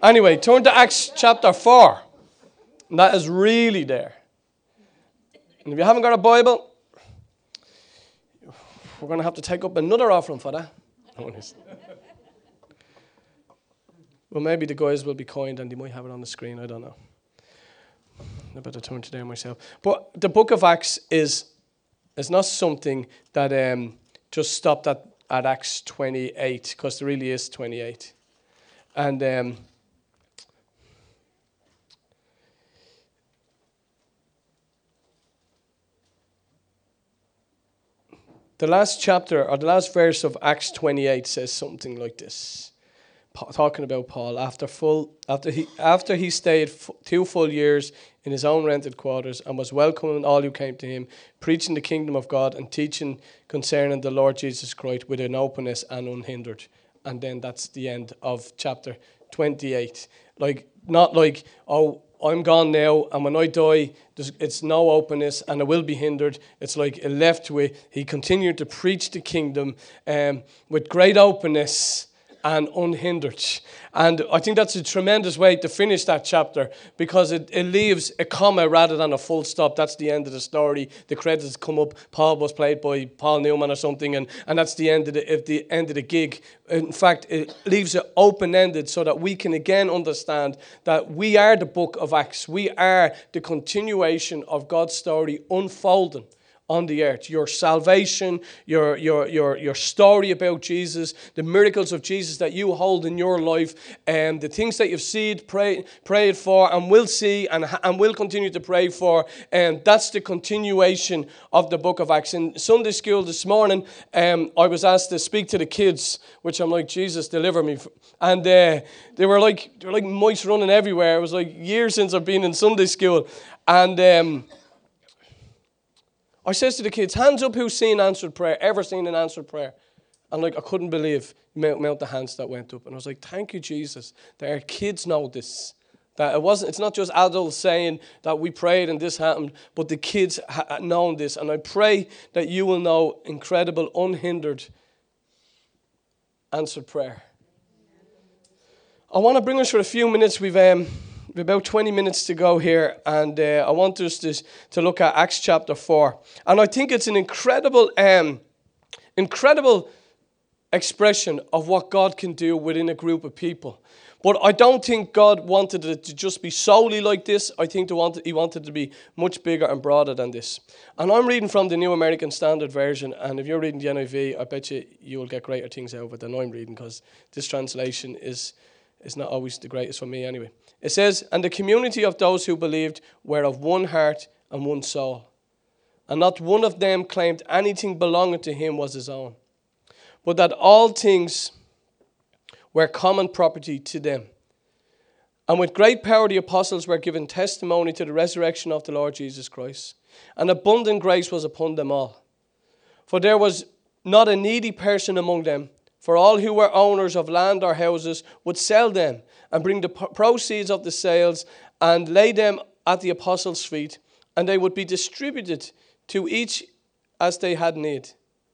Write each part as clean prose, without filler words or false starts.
Anyway, turn to Acts chapter 4. And that is really there. And if you haven't got a Bible, we're going to have to take up another offering for that. Well, maybe the guys will be kind and they might have it on the screen. I don't know. I better turn to there myself. But the book of Acts is not something that just stopped at Acts 28, because there really is 28. And the last chapter, or the last verse of Acts 28 says something like this. Talking about Paul, after he stayed 2 full years in his own rented quarters and was welcoming all who came to him, preaching the kingdom of God and teaching concerning the Lord Jesus Christ with an openness and unhindered. And then that's the end of chapter 28. Not like, oh, I'm gone now, and when I die, it's no openness, and it will be hindered. It's like it left with, he continued to preach the kingdom with great openness and unhindered. And I think that's a tremendous way to finish that chapter, because it leaves a comma rather than a full stop. That's the end of the story. The credits come up. Paul was played by Paul Newman or something, and that's the end of the gig. In fact, it leaves it open-ended so that we can again understand that we are the book of Acts. We are the continuation of God's story unfolding on the earth. Your salvation, your story about Jesus, the miracles of Jesus that you hold in your life, and the things that you've seen, prayed for, and will see, and will continue to pray for. And that's the continuation of the book of Acts. In Sunday school this morning, I was asked to speak to the kids, which I'm like, Jesus, deliver me. And they were like mice running everywhere. It was like years since I've been in Sunday school. And I says to the kids, hands up who's seen answered prayer, ever seen an answered prayer. And I couldn't believe the amount of hands that went up. And I was like, thank you, Jesus, that our kids know this. That it's not just adults saying that we prayed and this happened, but the kids know this. And I pray that you will know incredible, unhindered answered prayer. I want to bring us for a few minutes. We've about 20 minutes to go here, and I want us to look at Acts chapter 4. And I think it's an incredible expression of what God can do within a group of people. But I don't think God wanted it to just be solely like this. I think he wanted it to be much bigger and broader than this. And I'm reading from the New American Standard Version, and if you're reading the NIV, I bet you will get greater things out of it than I'm reading, because this translation is not always the greatest for me anyway. It says, and the community of those who believed were of one heart and one soul. And not one of them claimed anything belonging to him was his own, but that all things were common property to them. And with great power the apostles were given testimony to the resurrection of the Lord Jesus Christ. And abundant grace was upon them all. For there was not a needy person among them, for all who were owners of land or houses would sell them and bring the proceeds of the sales and lay them at the apostles' feet, and they would be distributed to each as they had need.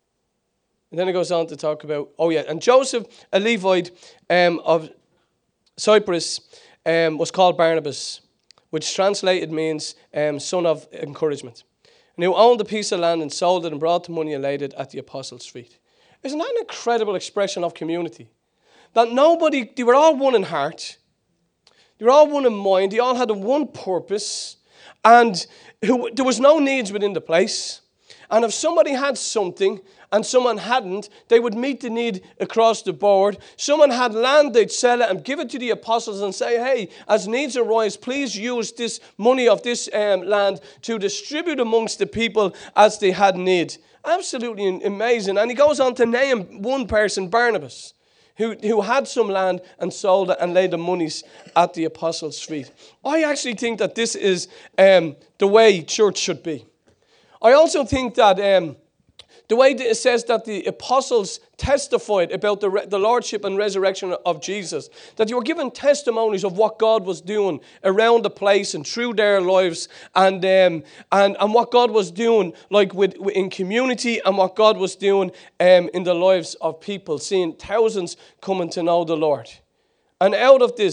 And then it goes on to talk about, and Joseph, a Levite of Cyprus, was called Barnabas, which translated means son of encouragement, and who owned a piece of land and sold it and brought the money and laid it at the apostles' feet. Isn't that an incredible expression of community? That they were all one in heart. They were all one in mind. They all had one purpose. And there was no needs within the place. And if somebody had something and someone hadn't, they would meet the need across the board. Someone had land, they'd sell it and give it to the apostles and say, hey, as needs arise, please use this money of this land to distribute amongst the people as they had need. Absolutely amazing. And he goes on to name one person, Barnabas, who had some land and sold it and laid the monies at the apostles' feet. I actually think that this is the way church should be. I also think that the way it says that the apostles testified about the lordship and resurrection of Jesus, that you were given testimonies of what God was doing around the place and through their lives, and what God was doing in community, and what God was doing in the lives of people, seeing thousands coming to know the Lord. And out of this,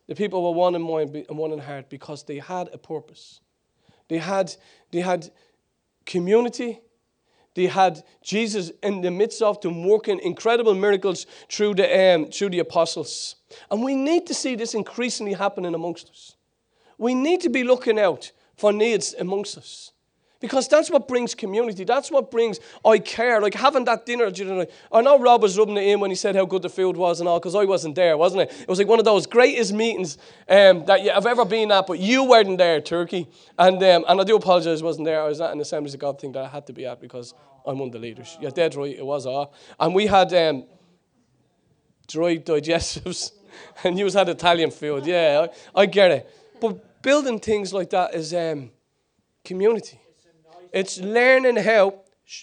The people were one in mind and one in heart because they had a purpose. They had community. They had Jesus in the midst of them working incredible miracles through the apostles. And we need to see this increasingly happening amongst us. We need to be looking out for needs amongst us. Because that's what brings community. That's what brings, I care. Like having that dinner. I know Rob was rubbing it in when he said how good the food was and all, because I wasn't there, wasn't it? It was like one of those greatest meetings that I've ever been at, but you weren't there, Turkey. And I do apologize I wasn't there. I was at an Assemblies of God thing that I had to be at because I'm one of the leaders. You're dead right, it was all. And we had dry digestives, and you had Italian food. Yeah, I get it. But building things like that is community. It's learning how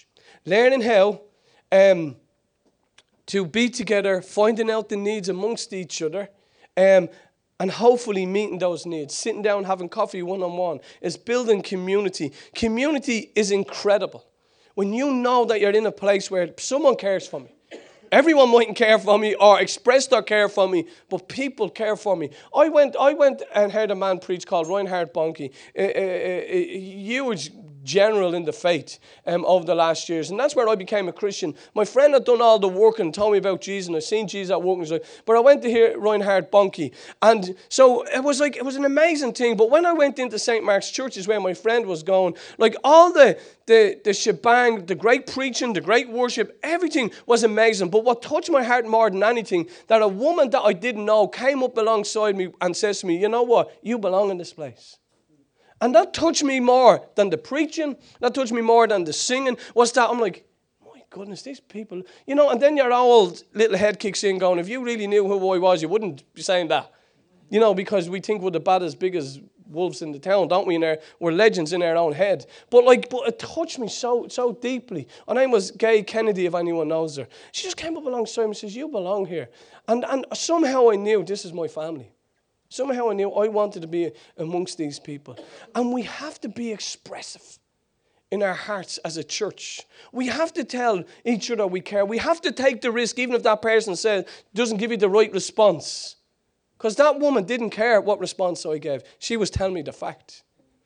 to be together, finding out the needs amongst each other, and hopefully meeting those needs. Sitting down, having coffee one-on-one is building community. Community is incredible. When you know that you're in a place where someone cares for me. Everyone mightn't care for me or express their care for me, but people care for me. I went and heard a man preach called Reinhard Bonnke, a huge general in the faith over the last years. And that's where I became a Christian. My friend had done all the work and told me about Jesus, and I've seen Jesus at work in his life. But I went to hear Reinhard Bonnke. And so it was an amazing thing. But when I went into St. Mark's Churches where my friend was going, like all the shebang, the great preaching, the great worship, everything was amazing. But what touched my heart more than anything, that a woman that I didn't know came up alongside me and says to me, you know what, you belong in this place. And that touched me more than the preaching, that touched me more than the singing, was that I'm like, my goodness, these people, and then your old little head kicks in going, if you really knew who I was, you wouldn't be saying that. Because we think we're the baddest, biggest wolves in the town, don't we? We're legends in our own head. But it touched me so deeply. Her name was Gay Kennedy, if anyone knows her. She just came up alongside me and says, you belong here. And somehow I knew this is my family. Somehow I knew I wanted to be amongst these people. And we have to be expressive in our hearts as a church. We have to tell each other we care. We have to take the risk, even if that person doesn't give you the right response. Because that woman didn't care what response I gave. She was telling me the fact.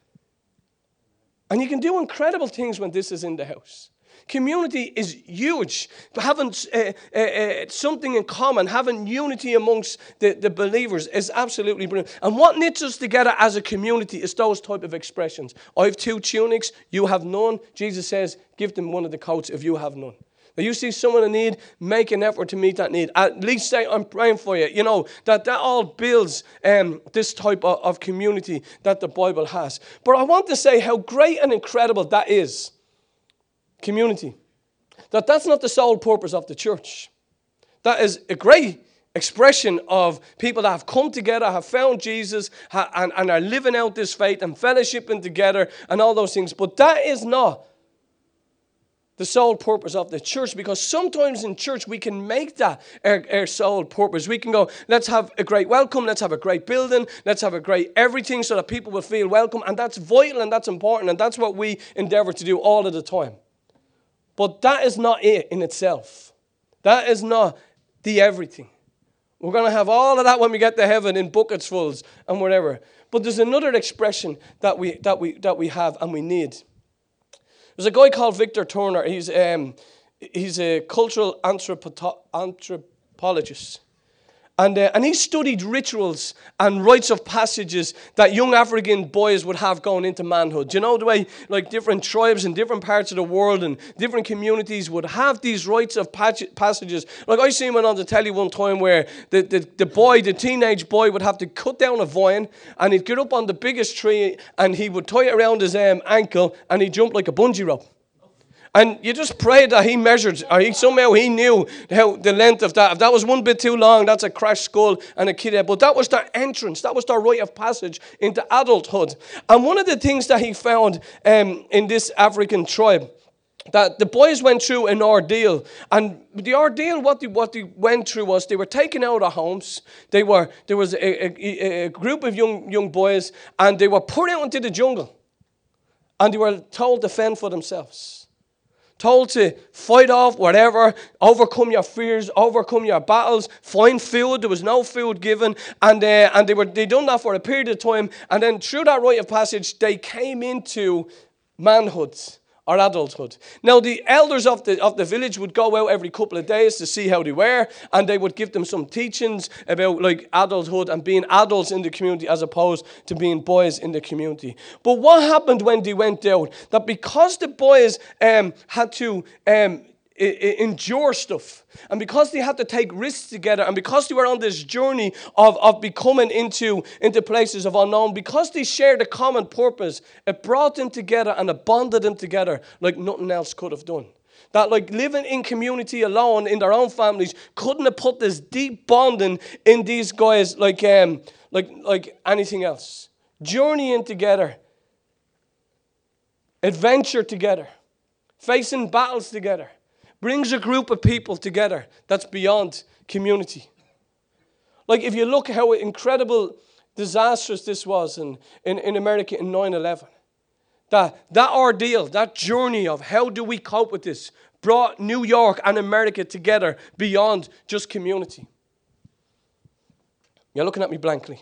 And you can do incredible things when this is in the house. Community is huge. Having something in common, having unity amongst the believers is absolutely brilliant. And what knits us together as a community is those type of expressions. I have 2 tunics, you have none. Jesus says, give them one of the coats if you have none. Now you see someone in need, make an effort to meet that need. At least say, I'm praying for you. That all builds this type of community that the Bible has. But I want to say how great and incredible that is. Community. That's not the sole purpose of the church. That is a great expression of people that have come together, have found Jesus, and are living out this faith and fellowshipping together and all those things. But that is not the sole purpose of the church, because sometimes in church we can make that our sole purpose. We can go, let's have a great welcome, let's have a great building, let's have a great everything so that people will feel welcome. And that's vital and that's important, and that's what we endeavor to do all of the time. But that is not it in itself. That is not the everything. We're going to have all of that when we get to heaven in buckets fulls and whatever. But there's another expression that we have and we need. There's a guy called Victor Turner. He's a cultural anthropologist. And he studied rituals and rites of passages that young African boys would have going into manhood. Do you know the way like different tribes in different parts of the world and different communities would have these rites of passages? Like I seen one on the telly one time where the teenage boy would have to cut down a vine and he'd get up on the biggest tree and he would tie it around his ankle and he'd jump like a bungee rope. And you just pray that he measured, or he knew how the length of that. If that was one bit too long, that's a crashed skull and a kid head. But that was their entrance. That was their rite of passage into adulthood. And one of the things that he found in this African tribe, that the boys went through an ordeal. And the ordeal, what they went through was they were taken out of homes. There was a group of young boys, and they were put out into the jungle. And they were told to fend for themselves. told to fight off whatever, overcome your fears, overcome your battles, find food. There was no food given, and they done that for a period of time, and then through that rite of passage, they came into manhood or adulthood. Now, the elders of the village would go out every couple of days to see how they were, and they would give them some teachings about like adulthood and being adults in the community as opposed to being boys in the community. But what happened when they went out? That because the boys had to endure stuff, and because they had to take risks together, and because they were on this journey of becoming into places of unknown, because they shared a common purpose, it brought them together and it bonded them together like nothing else could have done. That like living in community alone in their own families couldn't have put this deep bonding in these guys like anything else. Journeying together, adventure together, facing battles together, brings a group of people together that's beyond community. Like if you look how incredible, disastrous this was in America in 9/11. That ordeal, that journey of how do we cope with this, brought New York and America together beyond just community. You're looking at me blankly.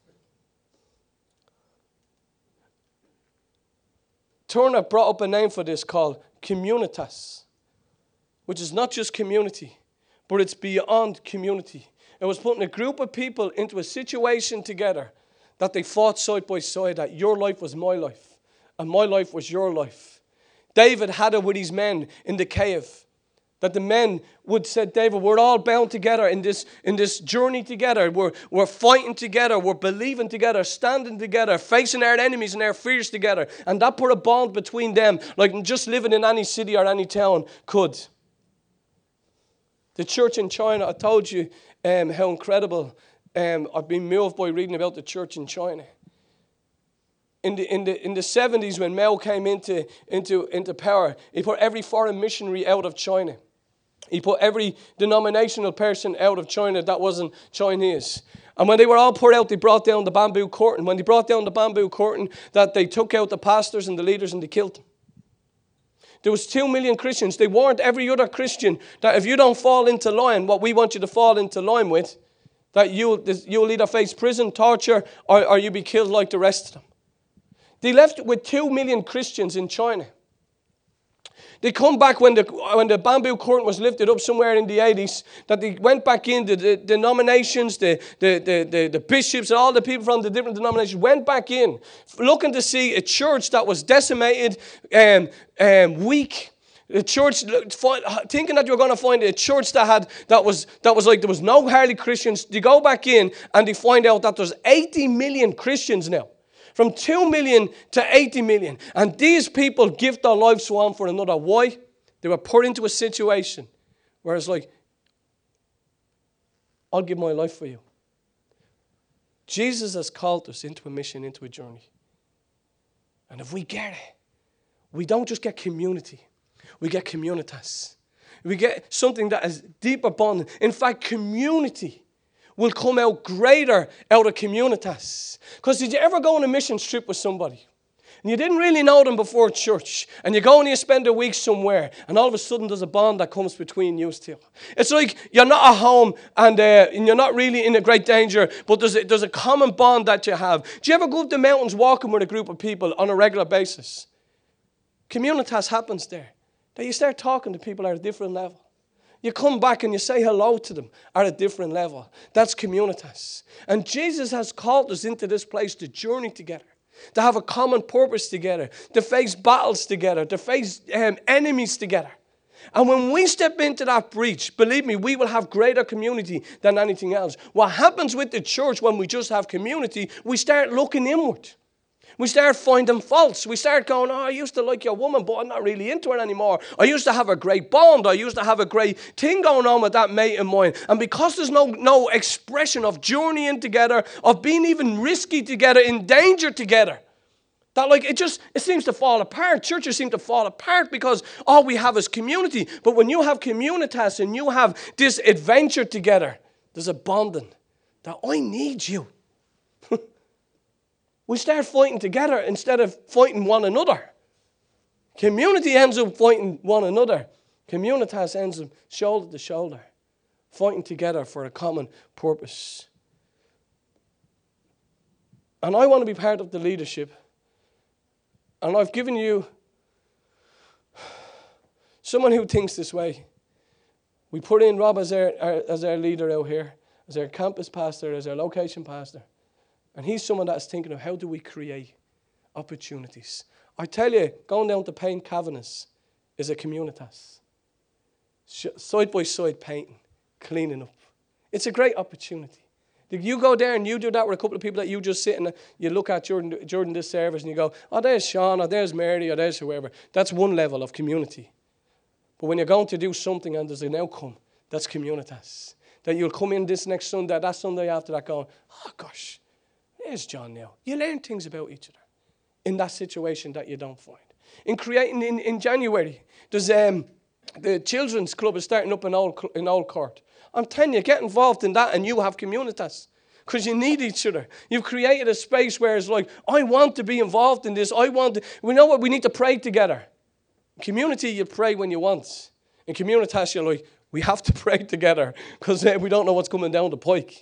Turner brought up a name for this called communitas, which is not just community, but it's beyond community. It was putting a group of people into a situation together that they fought side by side, that your life was my life, and my life was your life. David had it with his men in the cave, that the men would say, David, we're all bound together in this journey together. We're fighting together, we're believing together, standing together, facing our enemies and our fears together. And that put a bond between them, like just living in any city or any town could. The church in China, I told you how incredible. I've been moved by reading about the church in China. In the 70s, when Mao came into power, he put every foreign missionary out of China. He put every denominational person out of China that wasn't Chinese. And when they were all put out, they brought down the bamboo curtain. When they brought down the bamboo curtain, that they took out the pastors and the leaders and they killed them. There was 2 million Christians. They warned every other Christian that if you don't fall into line, what we want you to fall into line with, that you'll either face prison, torture, or you'll be killed like the rest of them. They left with 2 million Christians in China. They come back when the bamboo curtain was lifted up somewhere in the 80s, that they went back in, the denominations, the bishops and all the people from the different denominations went back in, looking to see a church that was decimated, weak. A church, thinking that you're going to find a church that was like there was no hardly Christians. They go back in and they find out that there's 80 million Christians now. From 2 million to 80 million. And these people give their lives to one for another. Why? They were put into a situation where it's like, I'll give my life for you. Jesus has called us into a mission, into a journey. And if we get it, we don't just get community. We get communitas. We get something that is deeper bonding. In fact, community will come out greater out of communitas. Because did you ever go on a mission trip with somebody and you didn't really know them before church, and you go and you spend a week somewhere, and all of a sudden there's a bond that comes between you two? It's like you're not at home and you're not really in a great danger, but there's a common bond that you have. Do you ever go up the mountains walking with a group of people on a regular basis? Communitas happens there. That you start talking to people at a different level. You come back and you say hello to them at a different level. That's communitas. And Jesus has called us into this place to journey together, to have a common purpose together, to face battles together, to face enemies together. And when we step into that breach, believe me, we will have greater community than anything else. What happens with the church when we just have community, we start looking inward. We start finding faults. We start going, I used to like your woman, but I'm not really into her anymore. I used to have a great bond. I used to have a great thing going on with that mate of mine. And because there's no expression of journeying together, of being even risky together, in danger together, that it seems to fall apart. Churches seem to fall apart because all we have is community. But when you have communitas and you have this adventure together, there's a bonding that I need you. We start fighting together instead of fighting one another. Community ends up fighting one another. Communitas ends up shoulder to shoulder, fighting together for a common purpose. And I want to be part of the leadership. And I've given you someone who thinks this way. We put in Rob as our leader out here, as our campus pastor, as our location pastor. And he's someone that's thinking of how do we create opportunities. I tell you, going down to paint Cavanis is a communitas. Side by side painting, cleaning up. It's a great opportunity. You go there and you do that with a couple of people that you just sit and you look at during this service and you go, oh, there's Sean, or there's Mary, or there's whoever. That's one level of community. But when you're going to do something and there's an outcome, that's communitas. That you'll come in this next Sunday, that Sunday after that going, oh gosh, there's John now. You learn things about each other in that situation that you don't find. In creating, in January, there's the children's club is starting up in Old Court. I'm telling you, get involved in that and you have communitas. Because you need each other. You've created a space where it's like, I want to be involved in this. We know what we need to pray together. In community, you pray when you want. In communitas, you're like, we have to pray together because we don't know what's coming down the pike.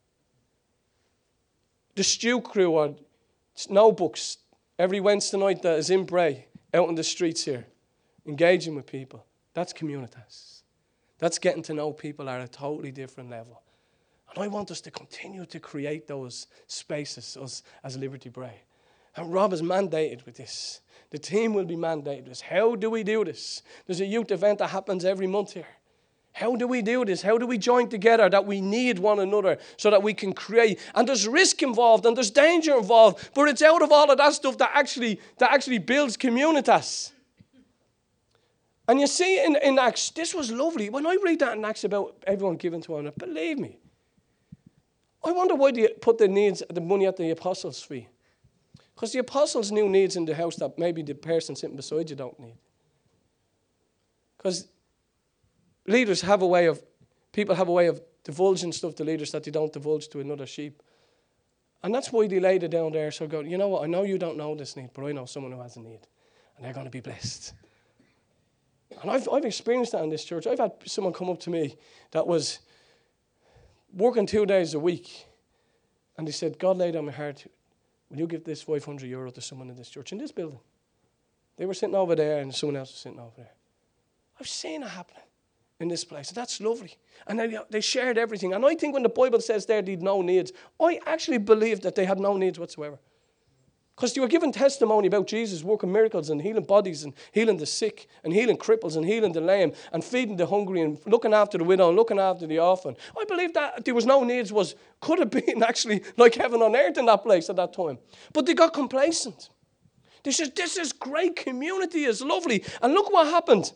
The Stew Crew are notebooks every Wednesday night that is in Bray, out in the streets here, engaging with people. That's communitas. That's getting to know people at a totally different level. And I want us to continue to create those spaces, us as Liberty Bray. And Rob is mandated with this. The team will be mandated with this. How do we do this? There's a youth event that happens every month here. How do we do this? How do we join together that we need one another so that we can create? And there's risk involved and there's danger involved, but it's out of all of that stuff that actually builds communitas. And you see in Acts, this was lovely. When I read that in Acts about everyone giving to one another, believe me, I wonder why they put the money at the apostles' feet. Because the apostles knew needs in the house that maybe the person sitting beside you don't need. Because people have a way of divulging stuff to leaders that they don't divulge to another sheep. And that's why they laid it down there. So go, you know what, I know you don't know this need, but I know someone who has a need. And they're going to be blessed. And I've experienced that in this church. I've had someone come up to me that was working 2 days a week. And they said, God laid on my heart, will you give this €500 to someone in this church, in this building? They were sitting over there and someone else was sitting over there. I've seen it happening in this place. And that's lovely. And they shared everything. And I think when the Bible says there they'd no needs, I actually believe that they had no needs whatsoever. Because they were giving testimony about Jesus working miracles and healing bodies and healing the sick and healing cripples and healing the lame and feeding the hungry and looking after the widow and looking after the orphan. I believe that there was no needs could have been actually like heaven on earth in that place at that time. But they got complacent. They said, this is great, community is lovely. And look what happened.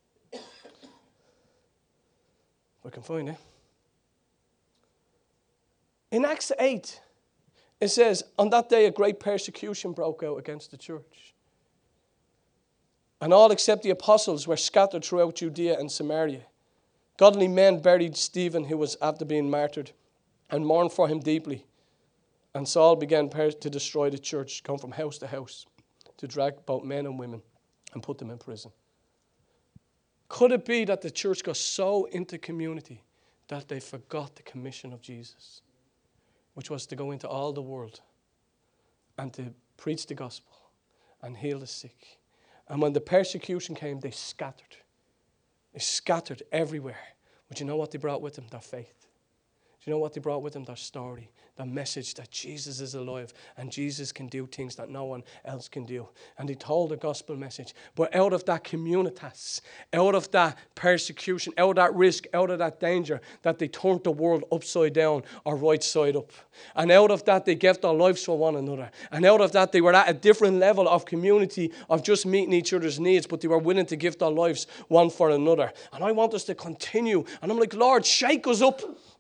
I can find it. In Acts 8, it says, on that day a great persecution broke out against the church. And all except the apostles were scattered throughout Judea and Samaria. Godly men buried Stephen, who was after being martyred, and mourned for him deeply. And Saul began to destroy the church, going from house to house, to drag both men and women and put them in prison. Could it be that the church got so into community that they forgot the commission of Jesus, which was to go into all the world and to preach the gospel and heal the sick? And when the persecution came, they scattered. They scattered everywhere. But you know what they brought with them? Their faith. Do you know what they brought with them? Their story. The message that Jesus is alive and Jesus can do things that no one else can do. And he told the gospel message. But out of that communitas, out of that persecution, out of that risk, out of that danger, that they turned the world upside down or right side up. And out of that, they gave their lives for one another. And out of that, they were at a different level of community of just meeting each other's needs, but they were willing to give their lives one for another. And I want us to continue. And I'm like, Lord, shake us up.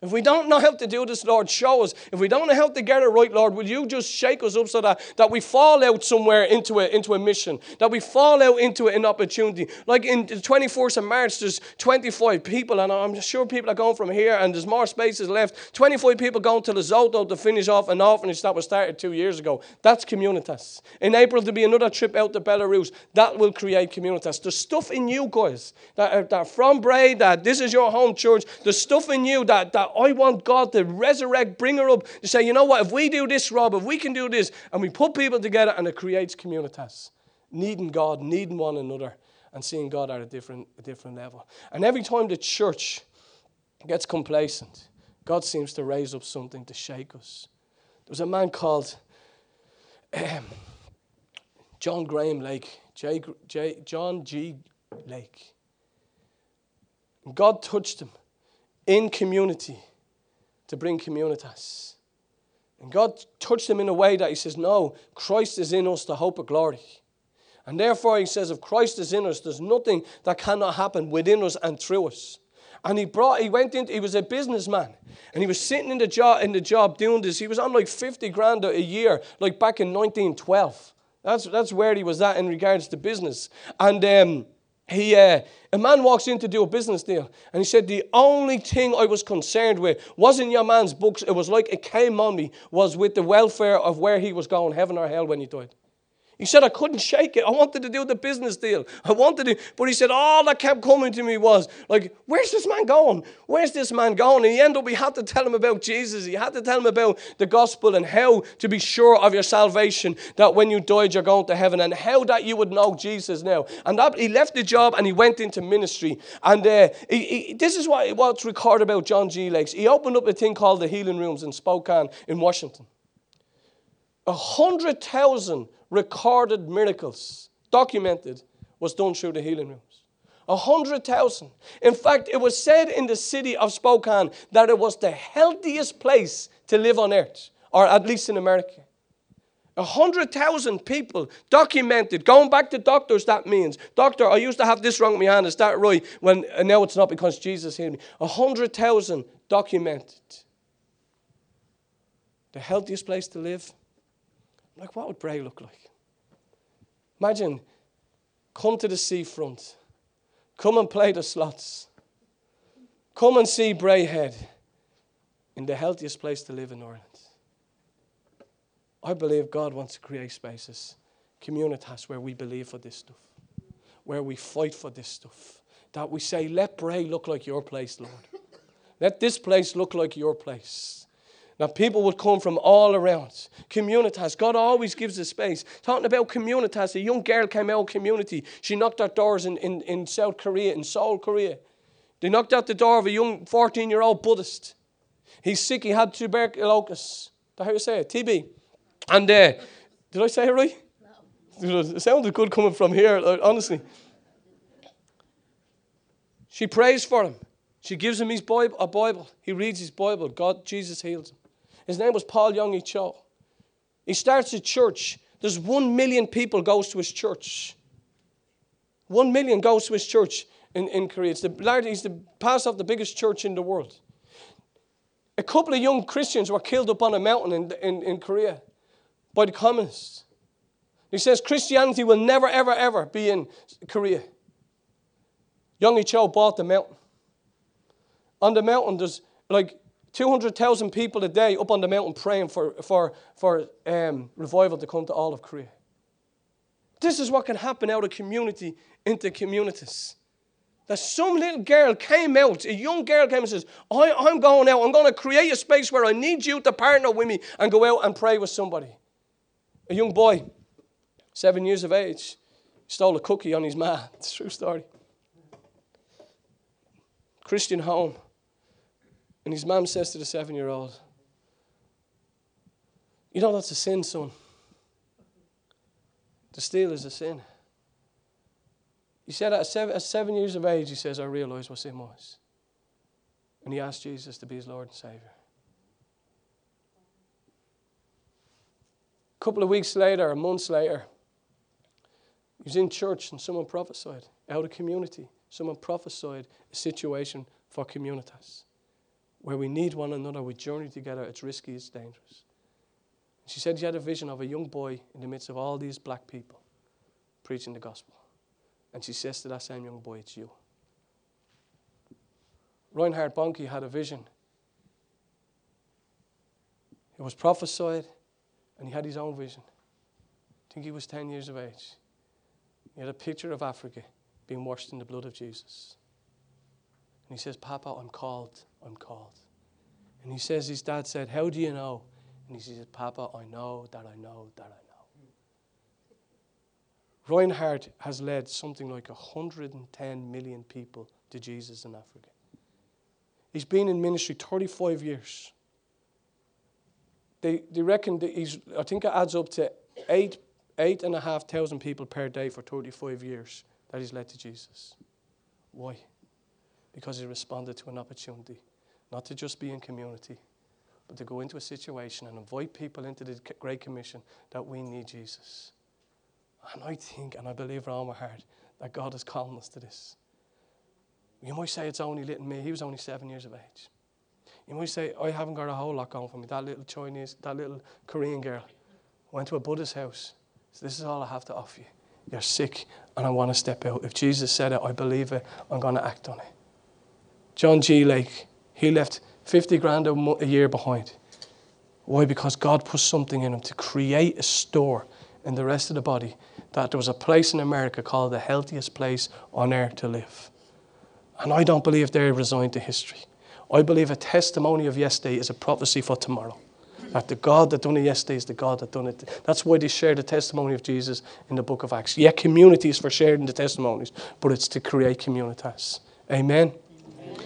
If we don't know how to do this, Lord, show us. If we don't know how to get it right, Lord, will you just shake us up so that we fall out somewhere into a mission, that we fall out into an opportunity. Like in the 21st of March, there's 25 people, and I'm sure people are going from here, and there's more spaces left. 25 people going to Lesotho to finish off an orphanage that was started 2 years ago. That's Communitas. In April, there'll be another trip out to Belarus. That will create Communitas. There's stuff in you guys that from Bray, that this is your home church. There's stuff in you that I want God to resurrect, bring her up, to say, you know what, if we do this, Rob, if we can do this, and we put people together, and it creates Communitas. Needing God, needing one another, and seeing God at a different level. And every time the church gets complacent, God seems to raise up something to shake us. There was a man called John Graham Lake, John G. Lake. And God touched him in community to bring Communitas. And God touched him in a way that he says, no, Christ is in us, the hope of glory. And therefore, he says, if Christ is in us, there's nothing that cannot happen within us and through us. And he was a businessman, and he was sitting in the job doing this. He was on like 50 grand a year, like back in 1912. That's where he was at in regards to business. And a man walks in to do a business deal, and he said, the only thing I was concerned with wasn't your man's books. It was like it came on me, was with the welfare of where he was going, heaven or hell, when he died. He said, I couldn't shake it. I wanted to do the business deal. But he said, all that kept coming to me was, like, where's this man going? Where's this man going? And he ended up, he had to tell him about Jesus. He had to tell him about the gospel and how to be sure of your salvation, that when you died, you're going to heaven, and how that you would know Jesus now. And that, he left the job and he went into ministry. And this is what's recorded about John G. Lakes. He opened up a thing called the Healing Rooms in Spokane in Washington. 100,000 recorded miracles, documented, was done through the healing rooms. 100,000. In fact, it was said in the city of Spokane that it was the healthiest place to live on earth, or at least in America. 100,000 people documented. Going back to doctors, that means, doctor, I used to have this wrong with my hand. Is that right? And now it's not because Jesus healed me. 100,000 documented. The healthiest place to live. Like, what would Bray look like? Imagine, come to the seafront. Come and play the slots. Come and see Bray Head in the healthiest place to live in Ireland. I believe God wants to create spaces, Communitas, where we believe for this stuff, where we fight for this stuff, that we say, let Bray look like your place, Lord. Let this place look like your place. Now, people would come from all around. Communitas. God always gives a space. Talking about Communitas, a young girl came out of community. She knocked at doors in South Korea, in Seoul, Korea. They knocked out the door of a young 14-year-old Buddhist. He's sick. He had tuberculosis. That's how you say it? TB. And did I say it right? No. It sounded good coming from here, honestly. She prays for him. She gives him his Bible, a Bible. He reads his Bible. Jesus heals him. His name was Paul Yonggi Cho. He starts a church. There's 1 million people goes to his church. 1 million goes to his church in Korea. He's the pastor of the biggest church in the world. A couple of young Christians were killed up on a mountain in Korea by the communists. He says Christianity will never, ever, ever be in Korea. Yonggi Cho bought the mountain. On the mountain, there's like 200,000 people a day up on the mountain praying for revival to come to all of Korea. This is what can happen out of community into Communitas. That some little girl came out, a young girl came and says, I'm going out, I'm going to create a space where I need you to partner with me and go out and pray with somebody. A young boy, 7 years of age, stole a cookie on his ma. It's a true story. Christian home. And his mom says to the 7-year-old, you know that's a sin, son. To steal is a sin. He said at 7 years of age, he says, I realized what sin was. And he asked Jesus to be his Lord and Savior. A couple of weeks later, months later, he was in church and someone prophesied out of community. Someone prophesied a situation for Communitas. where we need one another, we journey together, it's risky, it's dangerous. She said she had a vision of a young boy in the midst of all these black people preaching the gospel. And she says to that same young boy, it's you. Reinhard Bonnke had a vision. It was prophesied, and he had his own vision. I think he was 10 years of age. He had a picture of Africa being washed in the blood of Jesus. And he says, Papa, I'm called. I'm called. And he says, his dad said, how do you know? And he says, Papa, I know that I know that I know. Reinhard has led something like 110 million people to Jesus in Africa. He's been in ministry 35 years. They reckon that I think it adds up to 8,500 people per day for 35 years that he's led to Jesus. Why? Because he responded to an opportunity, not to just be in community, but to go into a situation and invite people into the Great Commission that we need Jesus. And I think, and I believe with all my heart, that God is calling us to this. You might say it's only little me. He was only 7 years of age. You might say, I haven't got a whole lot going for me. That little Chinese, that little Korean girl went to a Buddhist house. So this is all I have to offer you. You're sick and I want to step out. If Jesus said it, I believe it. I'm going to act on it. John G. Lake, he left 50 grand a year behind. Why? Because God put something in him to create a store in the rest of the body, that there was a place in America called the healthiest place on earth to live. And I don't believe they're resigned to history. I believe a testimony of yesterday is a prophecy for tomorrow. That the God that done it yesterday is the God that done it. That's why they share the testimony of Jesus in the book of Acts. Yeah, community is for sharing the testimonies, but it's to create communities. Amen.